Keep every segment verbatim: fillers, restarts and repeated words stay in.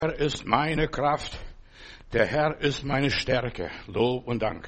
Der Herr ist meine Kraft, der Herr ist meine Stärke. Lob und Dank.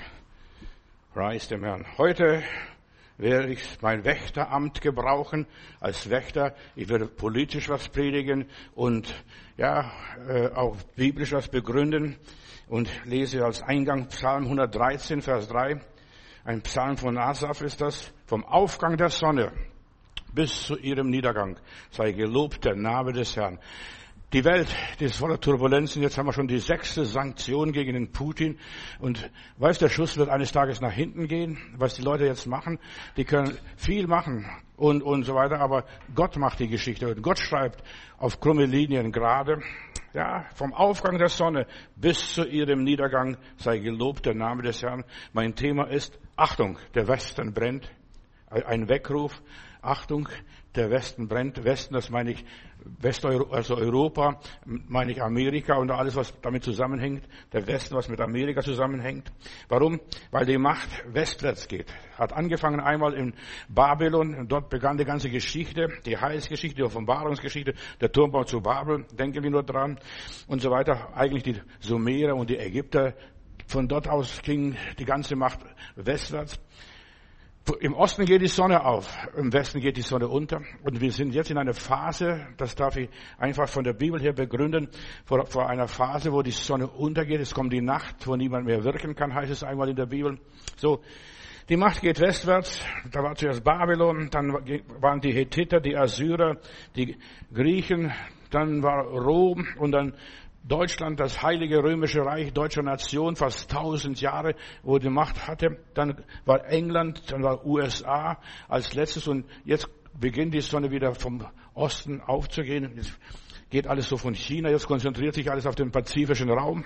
Preis dem Herrn. Heute werde ich mein Wächteramt gebrauchen als Wächter. Ich werde politisch was predigen und ja äh, auch biblisch was begründen und lese als Eingang Psalm hundertdreizehn, Vers drei. Ein Psalm von Asaf ist das. Vom Aufgang der Sonne bis zu ihrem Niedergang sei gelobt der Name des Herrn. Die Welt, die ist voller Turbulenzen. Jetzt haben wir schon die sechste Sanktion gegen den Putin. Und weiß, der Schuss wird eines Tages nach hinten gehen. Was die Leute jetzt machen, die können viel machen und, und so weiter. Aber Gott macht die Geschichte. Und Gott schreibt auf krumme Linien gerade. Ja, vom Aufgang der Sonne bis zu ihrem Niedergang sei gelobt der Name des Herrn. Mein Thema ist Achtung, der Westen brennt. Ein Weckruf. Achtung, der Westen brennt. Westen, das meine ich Westeuropa, also Europa, meine ich Amerika und alles, was damit zusammenhängt. Der Westen, was mit Amerika zusammenhängt. Warum? Weil die Macht westwärts geht. Hat angefangen einmal in Babylon. Dort begann die ganze Geschichte, die Heilsgeschichte, die Offenbarungsgeschichte, der Turmbau zu Babel. Denken wir nur dran und so weiter. Eigentlich die Sumerer und die Ägypter. Von dort aus ging die ganze Macht westwärts. Im Osten geht die Sonne auf, im Westen geht die Sonne unter. Und wir sind jetzt in einer Phase, das darf ich einfach von der Bibel her begründen, vor, vor einer Phase, wo die Sonne untergeht. Es kommt die Nacht, wo niemand mehr wirken kann, heißt es einmal in der Bibel. So, die Macht geht westwärts. Da war zuerst Babylon, dann waren die Hethiter, die Assyrer, die Griechen, dann war Rom und dann Deutschland, das heilige römische Reich, deutscher Nation, fast tausend Jahre, wo die Macht hatte. Dann war England, dann war U S A als letztes und jetzt beginnt die Sonne wieder vom Osten aufzugehen. Jetzt geht alles so von China, jetzt konzentriert sich alles auf den pazifischen Raum.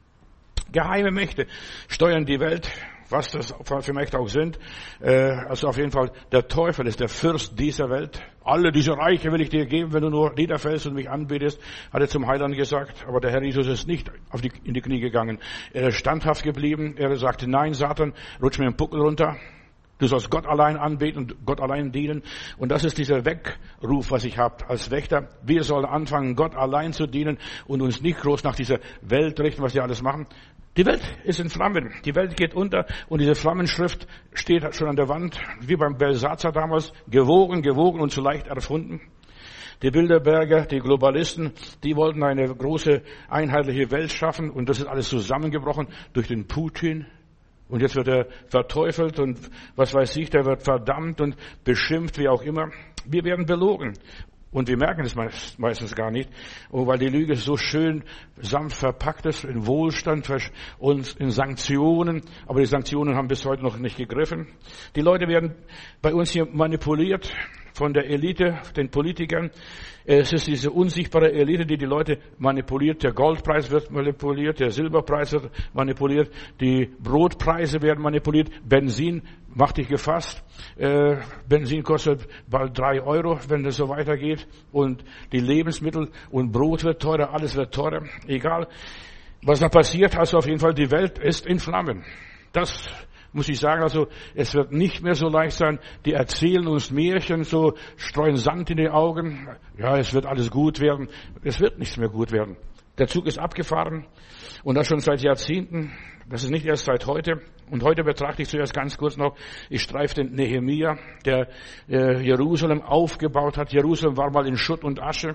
Geheime Mächte steuern die Welt, was das für Mächte auch sind. Also auf jeden Fall, der Teufel ist der Fürst dieser Welt. Alle diese Reiche will ich dir geben, wenn du nur niederfällst und mich anbetest, hat er zum Heiland gesagt. Aber der Herr Jesus ist nicht auf die, in die Knie gegangen. Er ist standhaft geblieben. Er sagte, nein, Satan, rutsch mir den Buckel runter. Du sollst Gott allein anbeten und Gott allein dienen. Und das ist dieser Weckruf, was ich habe als Wächter. Wir sollen anfangen, Gott allein zu dienen und uns nicht groß nach dieser Welt richten, was die alles machen. Die Welt ist in Flammen. Die Welt geht unter und diese Flammenschrift steht schon an der Wand, wie beim Belsatzer damals, gewogen, gewogen und zu leicht erfunden. Die Bilderberger, die Globalisten, die wollten eine große einheitliche Welt schaffen und das ist alles zusammengebrochen durch den Putin. Und jetzt wird er verteufelt und was weiß ich, der wird verdammt und beschimpft, wie auch immer. Wir werden belogen. Und wir merken es meistens gar nicht, weil die Lüge so schön sanft verpackt ist, in Wohlstand und in Sanktionen. Aber die Sanktionen haben bis heute noch nicht gegriffen. Die Leute werden bei uns hier manipuliert von der Elite, den Politikern. Es ist diese unsichtbare Elite, die die Leute manipuliert. Der Goldpreis wird manipuliert, der Silberpreis wird manipuliert, die Brotpreise werden manipuliert, Benzin macht dich gefasst. Äh, Benzin kostet bald drei Euro, wenn das so weitergeht. Und die Lebensmittel und Brot wird teurer, alles wird teurer. Egal, was da passiert, also auf jeden Fall, die Welt ist in Flammen. Das muss ich sagen, also es wird nicht mehr so leicht sein. Die erzählen uns Märchen, so streuen Sand in die Augen. Ja, es wird alles gut werden. Es wird nichts mehr gut werden. Der Zug ist abgefahren und das schon seit Jahrzehnten. Das ist nicht erst seit heute. Und heute betrachte ich zuerst ganz kurz noch, ich streife den Nehemia, der äh, Jerusalem aufgebaut hat. Jerusalem war mal in Schutt und Asche.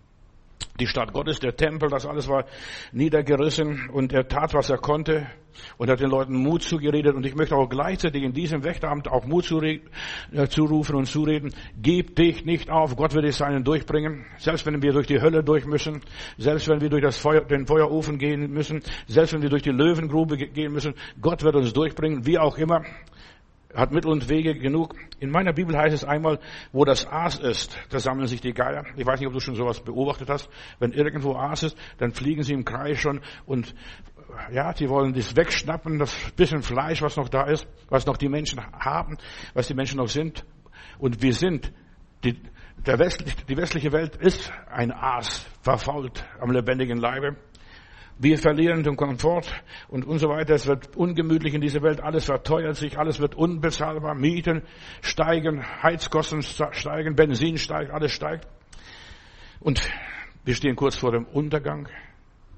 Die Stadt Gottes, der Tempel, das alles war niedergerissen und er tat, was er konnte und hat den Leuten Mut zugeredet. Und ich möchte auch gleichzeitig in diesem Wächteramt auch Mut zurufen und zureden. Gib dich nicht auf, Gott wird es seinen durchbringen. Selbst wenn wir durch die Hölle durch müssen, selbst wenn wir durch das Feuer, den Feuerofen gehen müssen, selbst wenn wir durch die Löwengrube gehen müssen, Gott wird uns durchbringen, wie auch immer. Hat Mittel und Wege genug. In meiner Bibel heißt es einmal, wo das Aas ist, da sammeln sich die Geier. Ich weiß nicht, ob du schon sowas beobachtet hast. Wenn irgendwo Aas ist, dann fliegen sie im Kreis schon und ja, die wollen das wegschnappen, das bisschen Fleisch, was noch da ist, was noch die Menschen haben, was die Menschen noch sind. Und wir sind, die, der westliche, die westliche Welt ist ein Aas, verfault am lebendigen Leibe. Wir verlieren den Komfort und, und so weiter. Es wird ungemütlich in dieser Welt. Alles verteuert sich, alles wird unbezahlbar. Mieten steigen, Heizkosten steigen, Benzin steigt, alles steigt. Und wir stehen kurz vor dem Untergang.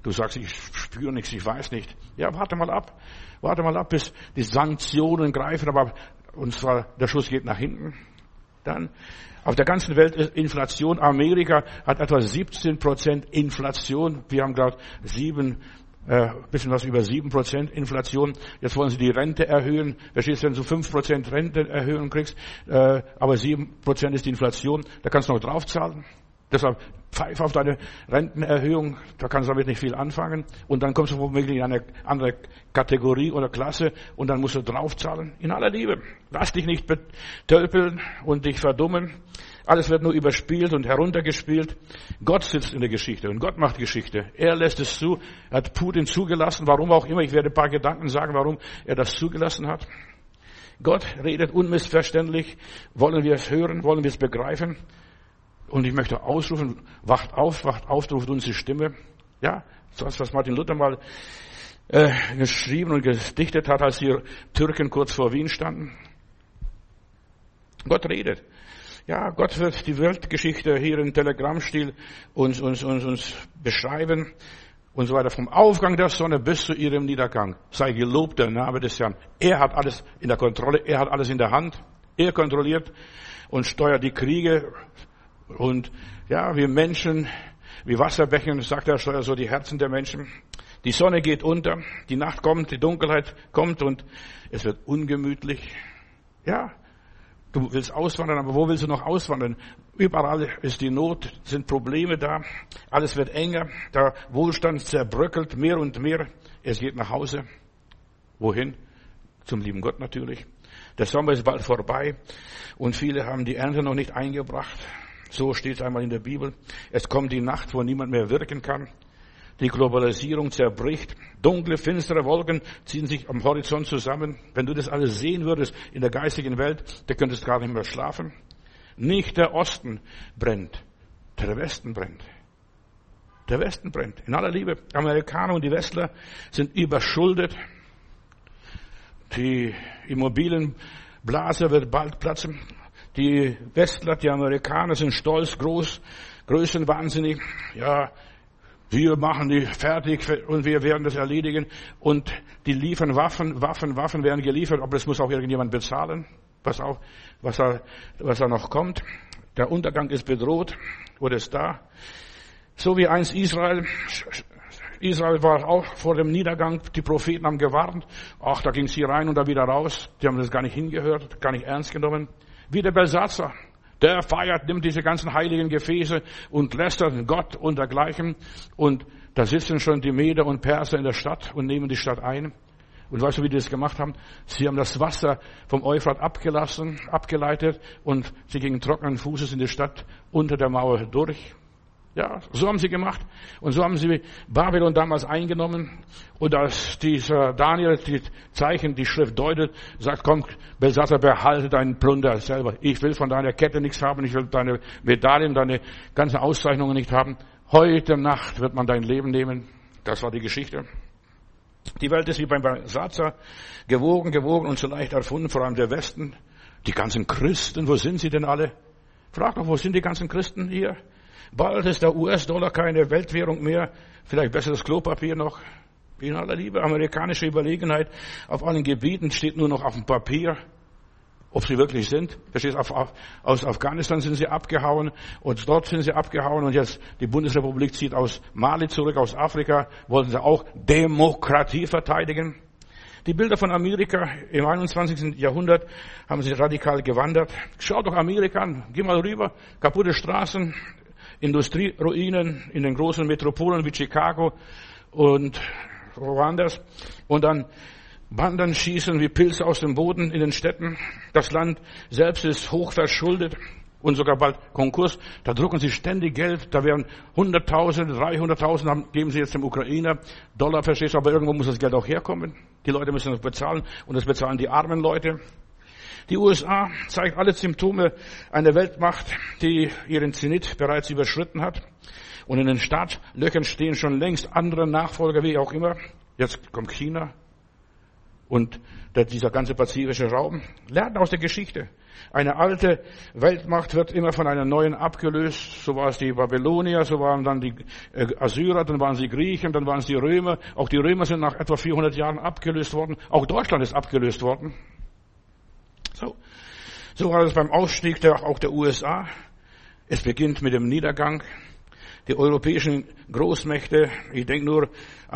Du sagst, ich spüre nichts, ich weiß nicht. Ja, warte mal ab. Warte mal ab, bis die Sanktionen greifen, aber und zwar der Schuss geht nach hinten. Dann auf der ganzen Welt ist Inflation. Amerika hat etwa siebzehn Prozent Inflation. Wir haben gerade sieben, äh, bisschen was über sieben Prozent Inflation. Jetzt wollen sie die Rente erhöhen. Verstehst du, wenn du fünf Prozent Rentenerhöhung kriegst, äh, aber sieben Prozent ist die Inflation, da kannst du noch draufzahlen. Deshalb pfeif auf deine Rentenerhöhung, da kannst du damit nicht viel anfangen. Und dann kommst du womöglich in eine andere Kategorie oder Klasse und dann musst du draufzahlen. In aller Liebe. Lass dich nicht betölpeln und dich verdummen. Alles wird nur überspielt und heruntergespielt. Gott sitzt in der Geschichte und Gott macht Geschichte. Er lässt es zu. Er hat Putin zugelassen, warum auch immer. Ich werde ein paar Gedanken sagen, warum er das zugelassen hat. Gott redet unmissverständlich. Wollen wir es hören? Wollen wir es begreifen? Und ich möchte ausrufen, wacht auf, wacht auf, ruft uns die Stimme. Ja, das, was Martin Luther mal äh, geschrieben und gedichtet hat, als die Türken kurz vor Wien standen. Gott redet. Ja, Gott wird die Weltgeschichte hier im Telegrammstil uns, uns, uns, uns beschreiben und so weiter. Vom Aufgang der Sonne bis zu ihrem Niedergang. Sei gelobt der Name des Herrn. Er hat alles in der Kontrolle, er hat alles in der Hand. Er kontrolliert und steuert die Kriege. Und ja, wir Menschen, wie Wasserbächen, sagt er, steuert so die Herzen der Menschen. Die Sonne geht unter, die Nacht kommt, die Dunkelheit kommt und es wird ungemütlich. Ja, du willst auswandern, aber wo willst du noch auswandern? Überall ist die Not, sind Probleme da, alles wird enger, der Wohlstand zerbröckelt mehr und mehr. Es geht nach Hause. Wohin? Zum lieben Gott natürlich. Der Sommer ist bald vorbei und viele haben die Ernte noch nicht eingebracht. So steht es einmal in der Bibel. Es kommt die Nacht, wo niemand mehr wirken kann. Die Globalisierung zerbricht. Dunkle, finstere Wolken ziehen sich am Horizont zusammen. Wenn du das alles sehen würdest in der geistigen Welt, da könntest du gar nicht mehr schlafen. Nicht der Osten brennt, der Westen brennt. Der Westen brennt. In aller Liebe. Amerikaner und die Westler sind überschuldet. Die Immobilienblase wird bald platzen. Die Westler, die Amerikaner sind stolz, groß, größenwahnsinnig. Ja, wir machen die fertig und wir werden das erledigen. Und die liefern Waffen, Waffen, Waffen werden geliefert, aber das muss auch irgendjemand bezahlen, was auch, was da, was da noch kommt. Der Untergang ist bedroht oder ist da. So wie einst Israel. Israel war auch vor dem Niedergang, die Propheten haben gewarnt. Ach, da ging sie rein und da wieder raus. Die haben das gar nicht hingehört, gar nicht ernst genommen. Wie der Belsatzer, der feiert, nimmt diese ganzen heiligen Gefäße und lästert Gott und dergleichen. Und da sitzen schon die Meder und Perser in der Stadt und nehmen die Stadt ein. Und weißt du, wie die das gemacht haben? Sie haben das Wasser vom Euphrat abgelassen, abgeleitet und sie gingen trockenen Fußes in die Stadt unter der Mauer durch. Ja, so haben sie gemacht. Und so haben sie Babylon damals eingenommen. Und als dieser Daniel die Zeichen, die Schrift deutet, sagt, komm, Belsatzer, behalte deinen Plunder selber. Ich will von deiner Kette nichts haben. Ich will deine Medaillen, deine ganzen Auszeichnungen nicht haben. Heute Nacht wird man dein Leben nehmen. Das war die Geschichte. Die Welt ist wie beim Belsatzer gewogen, gewogen und so leicht erfunden, vor allem der Westen. Die ganzen Christen, wo sind sie denn alle? Frag doch, wo sind die ganzen Christen hier? Bald ist der U S-Dollar keine Weltwährung mehr. Vielleicht besseres Klopapier noch. In aller Liebe, amerikanische Überlegenheit auf allen Gebieten steht nur noch auf dem Papier. Ob sie wirklich sind. Verstehst du, auf, auf, aus Afghanistan sind sie abgehauen und dort sind sie abgehauen und jetzt die Bundesrepublik zieht aus Mali zurück, aus Afrika, wollten sie auch Demokratie verteidigen. Die Bilder von Amerika im einundzwanzigsten Jahrhundert haben sich radikal gewandert. Schau doch Amerika an, geh mal rüber, kaputte Straßen, Industrieruinen in den großen Metropolen wie Chicago und woanders. Und dann Banden schießen wie Pilze aus dem Boden in den Städten. Das Land selbst ist hoch verschuldet und sogar bald Konkurs. Da drucken sie ständig Geld. Da werden hunderttausend, dreihunderttausend geben sie jetzt dem Ukrainer Dollar, verstehst du? Aber irgendwo muss das Geld auch herkommen. Die Leute müssen das bezahlen und das bezahlen die armen Leute. Die U S A zeigt alle Symptome einer Weltmacht, die ihren Zenit bereits überschritten hat. Und in den Startlöchern stehen schon längst andere Nachfolger, wie auch immer. Jetzt kommt China. Und dieser ganze pazifische Raum lernt aus der Geschichte. Eine alte Weltmacht wird immer von einer neuen abgelöst. So war es die Babylonier, so waren dann die Assyrer, dann waren es die Griechen, dann waren es die Römer. Auch die Römer sind nach etwa vierhundert Jahren abgelöst worden. Auch Deutschland ist abgelöst worden. So, so war es beim Ausstieg der, auch der U S A. Es beginnt mit dem Niedergang. Die europäischen Großmächte, ich denke nur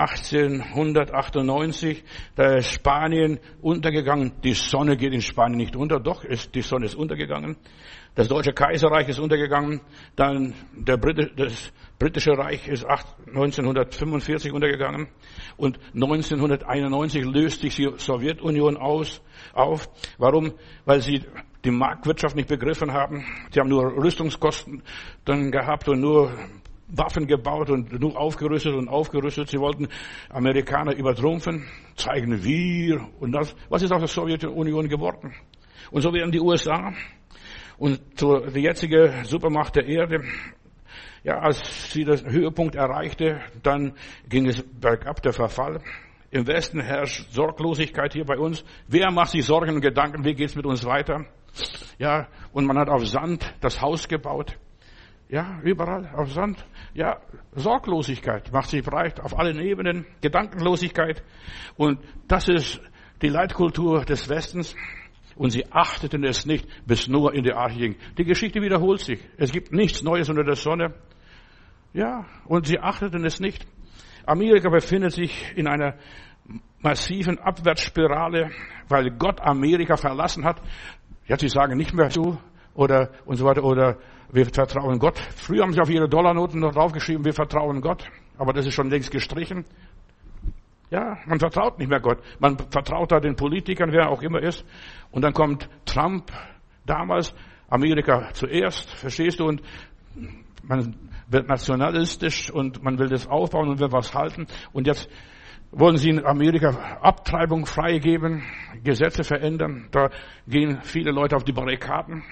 achtzehnhundertachtundneunzig, da ist Spanien untergegangen. Die Sonne geht in Spanien nicht unter, doch, ist, die Sonne ist untergegangen. Das Deutsche Kaiserreich ist untergegangen. Dann der Brite, das Britische Reich ist neunzehnhundertfünfundvierzig untergegangen. Und neunzehnhunderteinundneunzig löst sich die Sowjetunion aus, auf. Warum? Weil sie die Marktwirtschaft nicht begriffen haben. Sie haben nur Rüstungskosten dann gehabt und nur Waffen gebaut und nur aufgerüstet und aufgerüstet. Sie wollten Amerikaner übertrumpfen, zeigen wir und das. Was ist aus der Sowjetunion geworden? Und so werden die U S A und so die jetzige Supermacht der Erde, ja, als sie den Höhepunkt erreichte, dann ging es bergab, der Verfall. Im Westen herrscht Sorglosigkeit hier bei uns. Wer macht sich Sorgen und Gedanken, wie geht's mit uns weiter? Ja, und man hat auf Sand das Haus gebaut. Ja, überall auf Sand. Ja, Sorglosigkeit macht sich breit auf allen Ebenen, Gedankenlosigkeit. Und das ist die Leitkultur des Westens. Und sie achteten es nicht, bis Noah in die Arche ging. Die Geschichte wiederholt sich. Es gibt nichts Neues unter der Sonne. Ja, und sie achteten es nicht. Amerika befindet sich in einer massiven Abwärtsspirale, weil Gott Amerika verlassen hat. Ja, sie sagen nicht mehr zu oder und so weiter oder wir vertrauen Gott. Früher haben sie auf ihre Dollarnoten noch draufgeschrieben, wir vertrauen Gott. Aber das ist schon längst gestrichen. Ja, man vertraut nicht mehr Gott. Man vertraut da den Politikern, wer auch immer ist. Und dann kommt Trump, damals Amerika zuerst, verstehst du? Und man wird nationalistisch und man will das aufbauen und will was halten. Und jetzt wollen sie in Amerika Abtreibung freigeben, Gesetze verändern. Da gehen viele Leute auf die Barrikaden.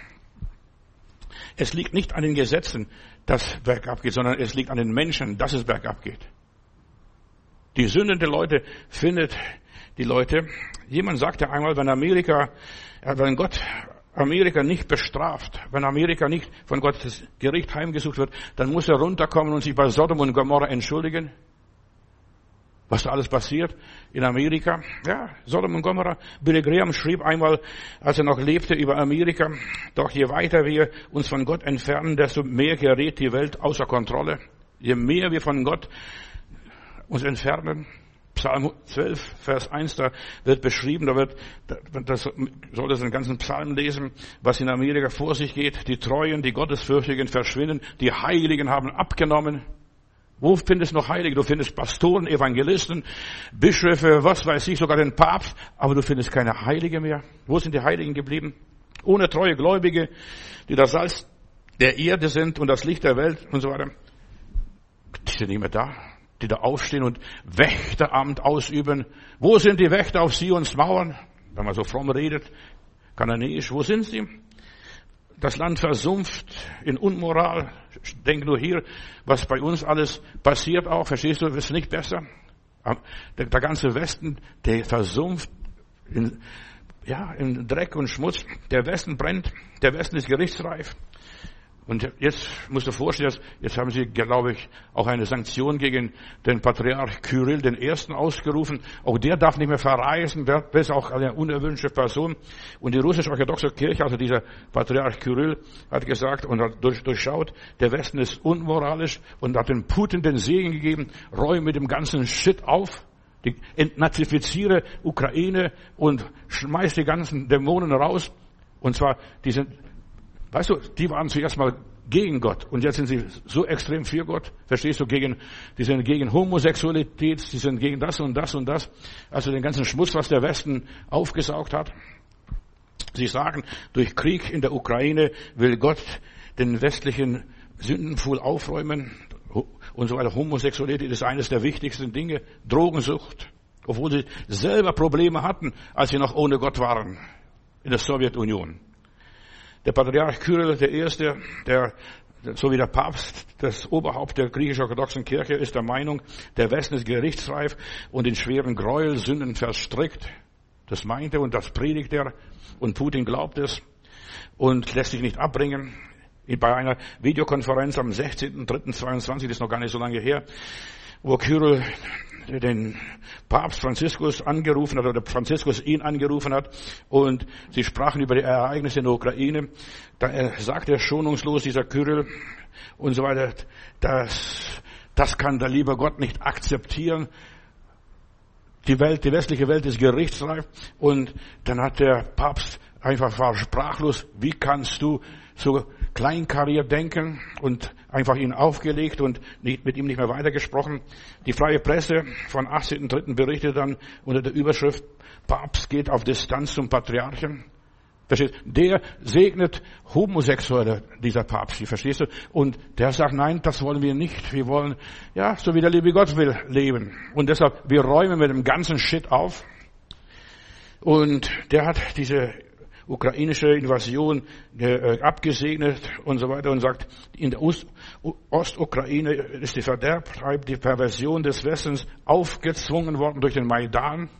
Es liegt nicht an den Gesetzen, dass bergab geht, sondern es liegt an den Menschen, dass es bergab geht. Die Sünde der Leute findet die Leute. Jemand sagte einmal, wenn Amerika, wenn Gott Amerika nicht bestraft, wenn Amerika nicht von Gottes Gericht heimgesucht wird, dann muss er runterkommen und sich bei Sodom und Gomorra entschuldigen. Was da alles passiert in Amerika. Ja, Sodom und Gomorra. Billy Graham schrieb einmal, als er noch lebte, über Amerika, doch je weiter wir uns von Gott entfernen, desto mehr gerät die Welt außer Kontrolle. Je mehr wir von Gott uns entfernen. Psalm zwölf, Vers eins, da wird beschrieben, da wird, das soll das den ganzen Psalm lesen, was in Amerika vor sich geht. Die Treuen, die Gottesfürchtigen verschwinden, die Heiligen haben abgenommen. Wo findest du noch Heilige? Du findest Pastoren, Evangelisten, Bischöfe, was weiß ich, sogar den Papst, aber du findest keine Heilige mehr. Wo sind die Heiligen geblieben? Ohne treue Gläubige, die das Salz der Erde sind und das Licht der Welt und so weiter. Die sind nicht mehr da, die da aufstehen und Wächteramt ausüben. Wo sind die Wächter auf Sions Mauern? Wenn man so fromm redet, kananäisch, wo sind sie? Das Land versumpft in Unmoral. Denk nur hier, was bei uns alles passiert auch. Verstehst du, ist nicht besser. Der, der ganze Westen, der versumpft in, ja, in Dreck und Schmutz. Der Westen brennt. Der Westen ist gerichtsreif. Und jetzt musst du dir vorstellen, jetzt haben sie, glaube ich, auch eine Sanktion gegen den Patriarch Kyrill den Ersten ausgerufen. Auch der darf nicht mehr verreisen, der ist auch eine unerwünschte Person. Und die russisch-orthodoxe Kirche, also dieser Patriarch Kyrill, hat gesagt und hat durch, durchschaut, der Westen ist unmoralisch und hat den Putin den Segen gegeben, räume mit dem ganzen Shit auf, die, entnazifiziere Ukraine und schmeiß die ganzen Dämonen raus. Und zwar, die sind, weißt du, die waren zuerst mal gegen Gott und jetzt sind sie so extrem für Gott. Verstehst du? Gegen, die sind gegen Homosexualität, die sind gegen das und das und das. Also den ganzen Schmutz, was der Westen aufgesaugt hat. Sie sagen, durch Krieg in der Ukraine will Gott den westlichen Sündenpfuhl aufräumen und so weiter. Homosexualität ist eines der wichtigsten Dinge. Drogensucht, obwohl sie selber Probleme hatten, als sie noch ohne Gott waren in der Sowjetunion. Der Patriarch Kyrill, der Erste, der, so wie der Papst, das Oberhaupt der griechisch-orthodoxen Kirche, ist der Meinung, der Westen ist gerichtsreif und in schweren Gräuelsünden verstrickt. das meint er und das predigt er. Und Putin glaubt es und lässt sich nicht abbringen. Bei einer Videokonferenz am sechzehnten dritten zweiundzwanzig, das ist noch gar nicht so lange her, wo Kyrill den Papst Franziskus angerufen hat, oder Franziskus ihn angerufen hat, und sie sprachen über die Ereignisse in der Ukraine. Da sagt er schonungslos, dieser Kyrill und so weiter, das, das kann der liebe Gott nicht akzeptieren. Die Welt, die westliche Welt ist gerichtsreif. Und dann hat der Papst einfach war sprachlos. Wie kannst du so kleinkariert denken? Und einfach ihn aufgelegt und nicht, mit ihm nicht mehr weitergesprochen. Die Freie Presse von achtzehnten dritten berichtet dann unter der Überschrift: Papst geht auf Distanz zum Patriarchen. Verstehst du? Der segnet Homosexuelle, dieser Papst, verstehst du? Und der sagt, nein, das wollen wir nicht. Wir wollen, ja, so wie der liebe Gott will, leben. Und deshalb, wir räumen mit dem ganzen Shit auf. Und der hat diese ukrainische Invasion äh, abgesegnet und so weiter und sagt, in der Ost- Ostukraine ist die Verderb, die Perversion des Westens aufgezwungen worden durch den Maidan.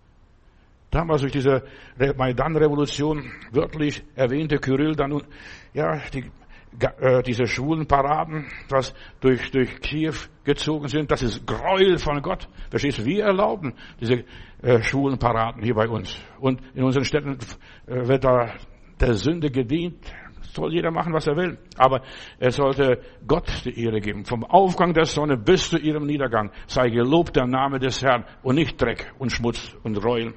Damals durch diese Maidan-Revolution wörtlich erwähnte Kyrill dann, ja, die, äh, diese schwulen Paraden, was durch, durch Kiew gezogen sind, das ist Gräuel von Gott. Verstehst du? Wir erlauben diese äh, schwulen Paraden hier bei uns. Und in unseren Städten äh, wird da der Sünde gedient. Soll jeder machen, was er will. Aber er sollte Gott die Ehre geben. Vom Aufgang der Sonne bis zu ihrem Niedergang sei gelobt der Name des Herrn und nicht Dreck und Schmutz und Gräuel.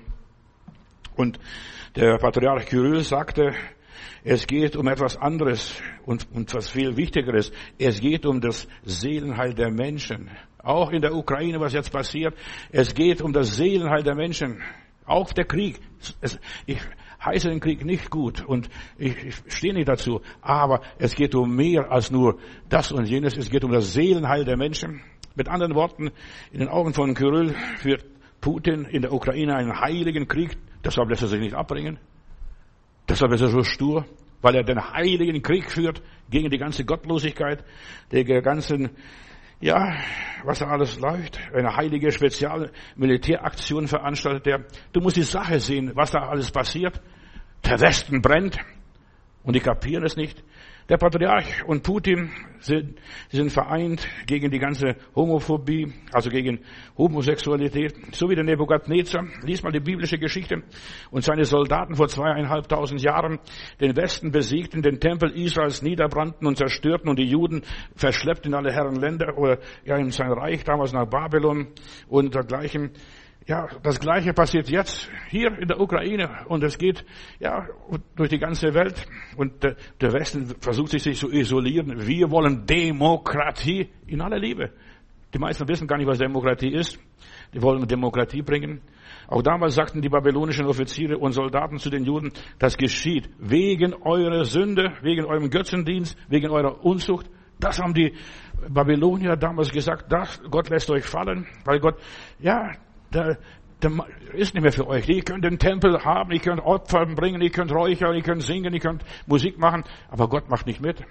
Und der Patriarch Kyrill sagte, es geht um etwas anderes und, und was viel Wichtigeres. Es geht um das Seelenheil der Menschen. Auch in der Ukraine, was jetzt passiert. Es geht um das Seelenheil der Menschen. Auch der Krieg. Es, ich heiße den Krieg nicht gut und ich, ich stehe nicht dazu. Aber es geht um mehr als nur das und jenes. Es geht um das Seelenheil der Menschen. Mit anderen Worten, in den Augen von Kyrill führt Putin in der Ukraine einen heiligen Krieg. Deshalb lässt er sich nicht abbringen. Deshalb ist er so stur, weil er den heiligen Krieg führt gegen die ganze Gottlosigkeit, die ganzen, ja, was da alles läuft. Eine heilige Spezialmilitäraktion veranstaltet er. Du musst die Sache sehen, was da alles passiert. Der Westen brennt und die kapieren es nicht. Der Patriarch und Putin sind, sind vereint gegen die ganze Homophobie, also gegen Homosexualität, so wie der Nebukadnezar. Lies mal die biblische Geschichte. Und seine Soldaten vor zweieinhalbtausend Jahren den Westen besiegten, den Tempel Israels niederbrannten und zerstörten und die Juden verschleppt in alle Herrenländer oder ja in sein Reich, damals nach Babylon und dergleichen. Ja, das Gleiche passiert jetzt hier in der Ukraine und es geht ja durch die ganze Welt und der, der Westen versucht sich, sich zu isolieren. Wir wollen Demokratie in aller Liebe. Die meisten wissen gar nicht, was Demokratie ist. Die wollen Demokratie bringen. Auch damals sagten die babylonischen Offiziere und Soldaten zu den Juden, das geschieht wegen eurer Sünde, wegen eurem Götzendienst, wegen eurer Unzucht. Das haben die Babylonier damals gesagt, das, Gott lässt euch fallen, weil Gott, ja, Der, der ist nicht mehr für euch. Ihr könnt den Tempel haben, ihr könnt Opfer bringen, ihr könnt räuchern, ihr könnt singen, ihr könnt Musik machen, aber Gott macht nicht mit.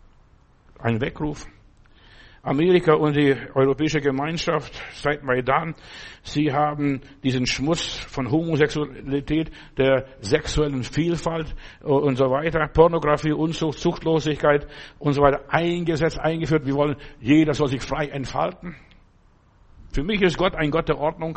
Ein Weckruf. Amerika und die Europäische Gemeinschaft seit Maidan, sie haben diesen Schmutz von Homosexualität, der sexuellen Vielfalt und so weiter, Pornografie, Unzucht, Zuchtlosigkeit und so weiter eingesetzt, eingeführt. Wir wollen, jeder soll sich frei entfalten. Für mich ist Gott ein Gott der Ordnung.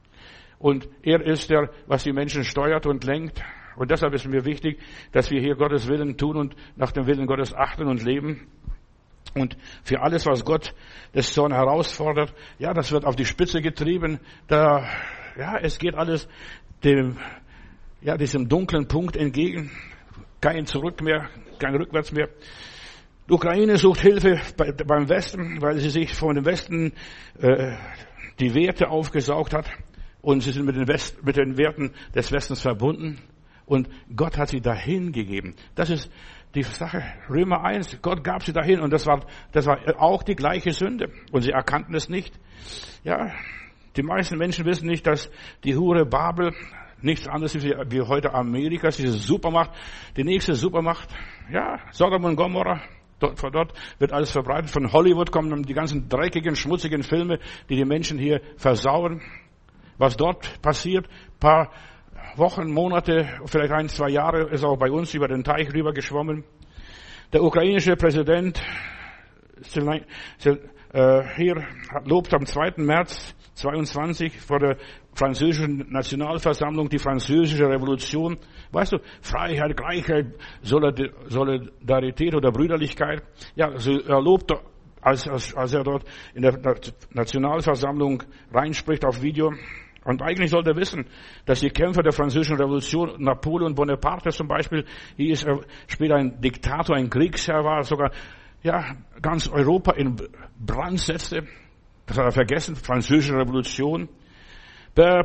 Und er ist der, was die Menschen steuert und lenkt. Und deshalb ist mir wichtig, dass wir hier Gottes Willen tun und nach dem Willen Gottes achten und leben. Und für alles, was Gott des Zorn herausfordert, ja, das wird auf die Spitze getrieben. Da, ja, es geht alles dem, ja, diesem dunklen Punkt entgegen. Kein Zurück mehr, kein Rückwärts mehr. Die Ukraine sucht Hilfe bei, beim Westen, weil sie sich von dem Westen äh, die Werte aufgesaugt hat. Und sie sind mit den, West, mit den Werten des Westens verbunden. Und Gott hat sie dahin gegeben. Das ist die Sache. Römer eins, Gott gab sie dahin. Und das war, das war auch die gleiche Sünde. Und sie erkannten es nicht. Ja, die meisten Menschen wissen nicht, dass die Hure Babel nichts anderes ist wie heute Amerika, diese Supermacht, die nächste Supermacht. Ja, Sodom und Gomorra. Dort, von dort wird alles verbreitet. Von Hollywood kommen die ganzen dreckigen, schmutzigen Filme, die die Menschen hier versauen. Was dort passiert, paar Wochen, Monate, vielleicht ein, zwei Jahre ist auch bei uns über den Teich rüber geschwommen. Der ukrainische Präsident Zelensky, äh, hier lobt am zweiten März zweiundzwanzig vor der französischen Nationalversammlung die französische Revolution. Weißt du, Freiheit, Gleichheit, Solidarität oder Brüderlichkeit. Ja, also er lobt, als, als, als er dort in der Nationalversammlung reinspricht auf Video. Und eigentlich sollte er wissen, dass die Kämpfer der französischen Revolution, Napoleon Bonaparte zum Beispiel, hier ist er später ein Diktator, ein Kriegsherr war, sogar ja ganz Europa in Brand setzte. Das hat er vergessen, französische Revolution. Per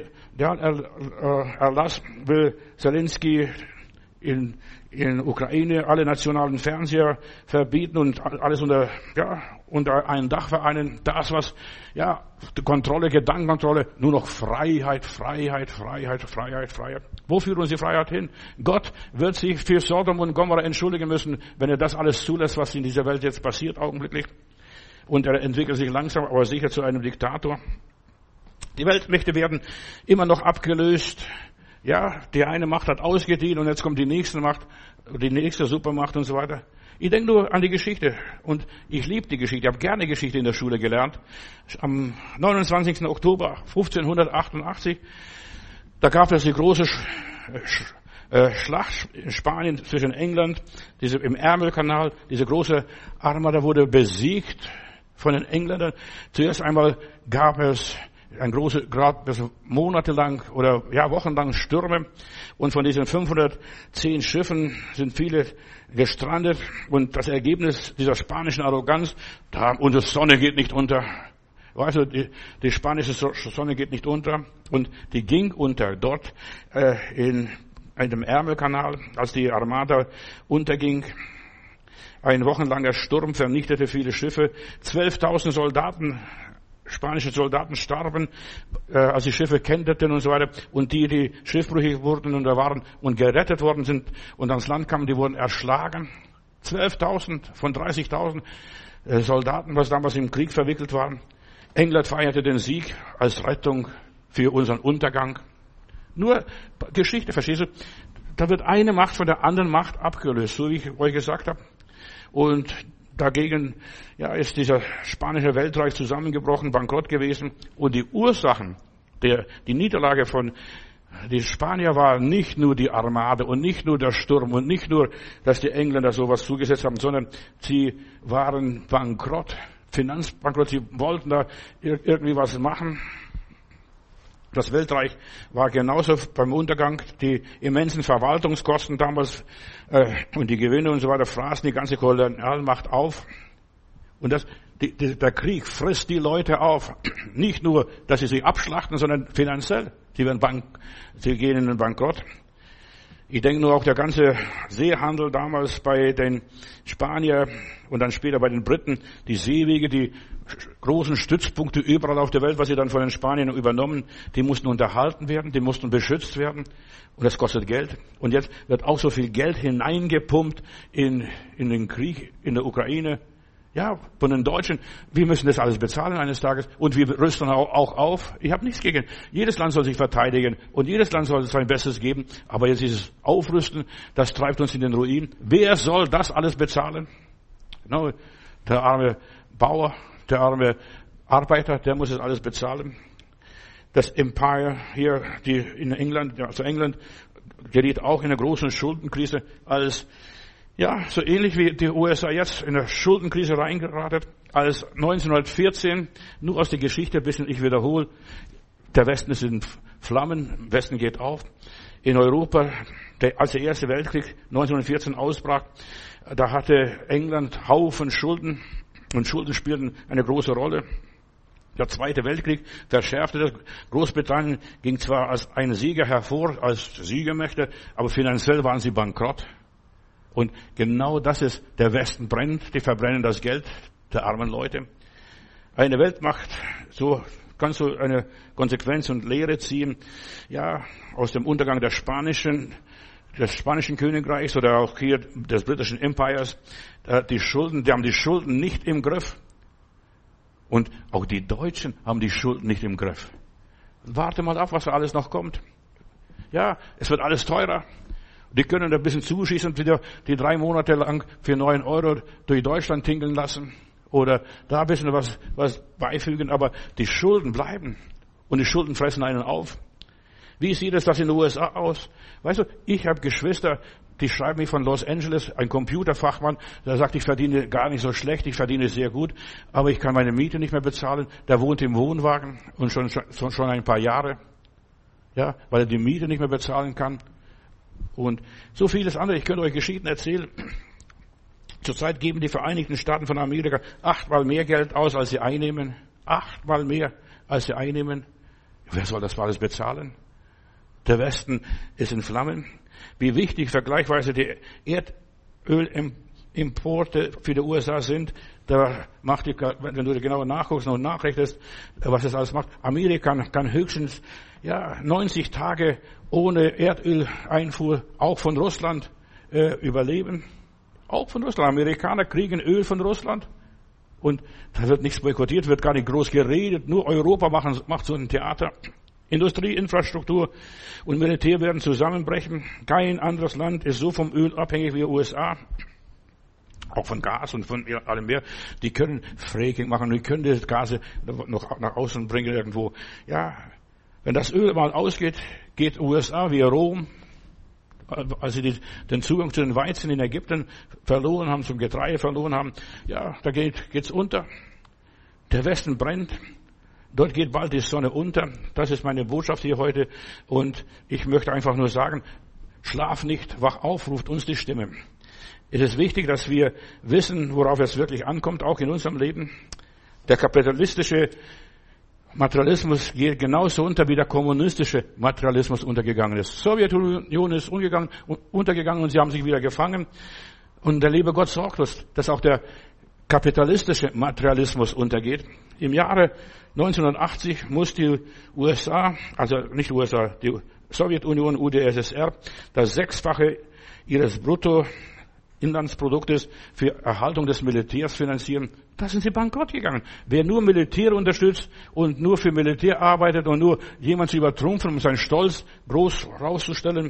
Präsidentenerlass will Zelensky in, in Ukraine alle nationalen Fernseher verbieten und alles unter, ja, unter ein Dach vereinen. Das, was, ja, die Kontrolle, Gedankenkontrolle, nur noch Freiheit, Freiheit, Freiheit, Freiheit, Freiheit. Wo führt uns die Freiheit hin? Gott wird sich für Sodom und Gomorra entschuldigen müssen, wenn er das alles zulässt, was in dieser Welt jetzt passiert, augenblicklich. Und er entwickelt sich langsam, aber sicher zu einem Diktator. Die Weltmächte werden immer noch abgelöst. Ja, die eine Macht hat ausgedient und jetzt kommt die nächste Macht, die nächste Supermacht und so weiter. Ich denke nur an die Geschichte und ich liebe die Geschichte. Ich habe gerne Geschichte in der Schule gelernt. Am neunundzwanzigsten Oktober fünfzehnhundertachtundachtzig, da gab es die große Schlacht in Spanien zwischen England, diese im Ärmelkanal, diese große Armada wurde besiegt von den Engländern. Zuerst einmal gab es ein große, gerade monatelang oder ja wochenlang Stürme und von diesen fünfhundertzehn Schiffen sind viele gestrandet und das Ergebnis dieser spanischen Arroganz, da unsere Sonne geht nicht unter. Weißt du, die, die spanische Sonne geht nicht unter und die ging unter dort äh, in einem Ärmelkanal, als die Armada unterging. Ein wochenlanger Sturm vernichtete viele Schiffe. zwölftausend Soldaten, spanische Soldaten starben, äh, als die Schiffe kenterten und so weiter. Und die, die schiffbrüchig wurden und da waren und gerettet worden sind und ans Land kamen, die wurden erschlagen. zwölftausend von dreißigtausend äh, Soldaten, was damals im Krieg verwickelt waren. England feierte den Sieg als Rettung für unseren Untergang. Nur Geschichte, verstehst du? Da wird eine Macht von der anderen Macht abgelöst, so wie ich euch gesagt habe. Und dagegen ja, ist dieser spanische Weltreich zusammengebrochen, bankrott gewesen. Und die Ursachen, der, die Niederlage von die Spanier war nicht nur die Armade und nicht nur der Sturm und nicht nur, dass die Engländer sowas zugesetzt haben, sondern sie waren bankrott, Finanzbankrott. Sie wollten da irgendwie was machen. Das Weltreich war genauso beim Untergang. Die immensen Verwaltungskosten damals äh, und die Gewinne und so weiter fraßen die ganze Kolonialmacht auf. Und das, die, die, der Krieg frisst die Leute auf. Nicht nur, dass sie sich abschlachten, sondern finanziell. Sie werden bank, sie gehen in den Bankrott. Ich denke nur auch der ganze Seehandel damals bei den Spaniern und dann später bei den Briten, die Seewege, die großen Stützpunkte überall auf der Welt, was sie dann von den Spaniern übernommen, die mussten unterhalten werden, die mussten beschützt werden und das kostet Geld. Und jetzt wird auch so viel Geld hineingepumpt in, in den Krieg in der Ukraine. Ja, von den Deutschen, wir müssen das alles bezahlen eines Tages und wir rüsten auch, auch auf. Ich habe nichts gegen. Jedes Land soll sich verteidigen und jedes Land soll sein Bestes geben. Aber jetzt dieses Aufrüsten, das treibt uns in den Ruin. Wer soll das alles bezahlen? No, der arme Bauer, der arme Arbeiter, der muss das alles bezahlen. Das Empire hier, die in England, also England, geriet auch in eine große Schuldenkrise als ja, so ähnlich wie die U S A jetzt in der Schuldenkrise reingeratet, als neunzehnhundertvierzehn, nur aus der Geschichte ein bisschen, ich wiederhole, der Westen ist in Flammen, Westen geht auf. In Europa, der, als der Erste Weltkrieg neunzehnhundertvierzehn ausbrach, da hatte England Haufen Schulden und Schulden spielten eine große Rolle. Der Zweite Weltkrieg verschärfte das. Großbritannien ging zwar als ein Sieger hervor, als Siegermächte, aber finanziell waren sie bankrott. Und genau das ist, der Westen brennt, die verbrennen das Geld der armen Leute. Eine Weltmacht, so kannst du eine Konsequenz und Lehre ziehen, ja, aus dem Untergang der spanischen, des spanischen Königreichs oder auch hier des britischen Empires. Die Schulden, die haben die Schulden nicht im Griff. Und auch die Deutschen haben die Schulden nicht im Griff. Warte mal ab, was da alles noch kommt. Ja, es wird alles teurer. Die können ein bisschen zuschießen und wieder die drei Monate lang für neun Euro durch Deutschland tingeln lassen. Oder da ein bisschen was, was beifügen. Aber die Schulden bleiben. Und die Schulden fressen einen auf. Wie sieht es das in den U S A aus? Weißt du, ich habe Geschwister, die schreiben mich von Los Angeles, ein Computerfachmann, der sagt, ich verdiene gar nicht so schlecht, ich verdiene sehr gut, aber ich kann meine Miete nicht mehr bezahlen. Der wohnt im Wohnwagen und schon, schon, schon ein paar Jahre. Ja, weil er die Miete nicht mehr bezahlen kann. Und so vieles andere. Ich könnte euch Geschichten erzählen. Zurzeit geben die Vereinigten Staaten von Amerika achtmal mehr Geld aus, als sie einnehmen. Achtmal mehr, als sie einnehmen. Wer soll das alles bezahlen? Der Westen ist in Flammen. Wie wichtig vergleichsweise die Erdölimporte für die U S A sind, da macht die, wenn du genau nachguckst und nachrechnest, was das alles macht. Amerika kann höchstens, ja, neunzig Tage ohne Erdöleinfuhr auch von Russland äh, überleben. Auch von Russland. Amerikaner kriegen Öl von Russland. Und da wird nichts boykottiert, wird gar nicht groß geredet. Nur Europa machen, macht so ein Theater. Industrie, Infrastruktur und Militär werden zusammenbrechen. Kein anderes Land ist so vom Öl abhängig wie die U S A. Auch von Gas und von allem mehr. Die können Fracking machen, die können das Gas noch nach außen bringen irgendwo. Ja, wenn das Öl mal ausgeht, geht U S A wie Rom. Als sie die, den Zugang zu den Weizen in Ägypten verloren haben, zum Getreide verloren haben, ja, da geht, geht's unter. Der Westen brennt. Dort geht bald die Sonne unter. Das ist meine Botschaft hier heute. Und ich möchte einfach nur sagen, schlaf nicht, wach auf, ruft uns die Stimme. Es ist wichtig, dass wir wissen, worauf es wirklich ankommt, auch in unserem Leben. Der kapitalistische Materialismus geht genauso unter, wie der kommunistische Materialismus untergegangen ist. Die Sowjetunion ist untergegangen, untergegangen und sie haben sich wieder gefangen. Und der liebe Gott sorgt uns, dass auch der kapitalistische Materialismus untergeht. Im Jahre neunzehnhundertachtzig muss die U S A, also nicht U S A, die Sowjetunion, U d S S R, das Sechsfache ihres Bruttoinlandsproduktes für Erhaltung des Militärs finanzieren. Da sind sie bankrott gegangen. Wer nur Militär unterstützt und nur für Militär arbeitet und nur jemand zu übertrumpfen, um seinen Stolz groß rauszustellen,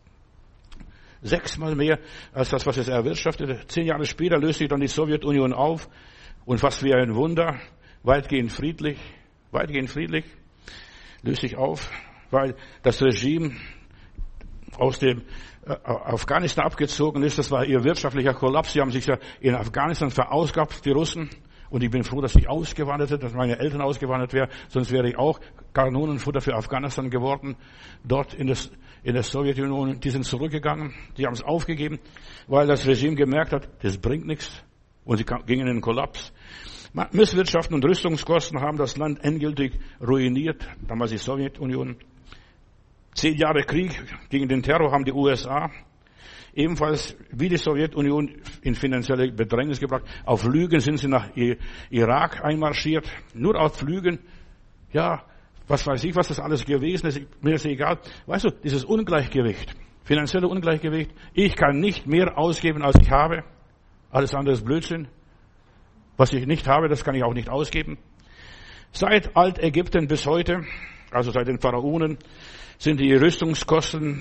sechsmal mehr als das, was es erwirtschaftete. Zehn Jahre später löst sich dann die Sowjetunion auf und fast wie ein Wunder, weitgehend friedlich, weitgehend friedlich, löst sich auf, weil das Regime aus dem äh, Afghanistan abgezogen ist. Das war ihr wirtschaftlicher Kollaps. Sie haben sich ja in Afghanistan verausgabt, die Russen. Und ich bin froh, dass ich ausgewandert bin, dass meine Eltern ausgewandert wären. Sonst wäre ich auch Kanonenfutter für Afghanistan geworden. Dort in, das, in der Sowjetunion, die sind zurückgegangen. Die haben es aufgegeben, weil das Regime gemerkt hat, das bringt nichts. Und sie gingen in den Kollaps. Misswirtschaften und Rüstungskosten haben das Land endgültig ruiniert. Damals die Sowjetunion. Zehn Jahre Krieg gegen den Terror haben die U S A ebenfalls wie die Sowjetunion in finanzielle Bedrängnis gebracht. Auf Lügen sind sie nach Irak einmarschiert. Nur auf Lügen. Ja, was weiß ich, was das alles gewesen ist. Mir ist egal. Weißt du, dieses Ungleichgewicht, finanzielle Ungleichgewicht. Ich kann nicht mehr ausgeben, als ich habe. Alles andere ist Blödsinn. Was ich nicht habe, das kann ich auch nicht ausgeben. Seit Altägypten bis heute, also seit den Pharaonen, sind die Rüstungskosten,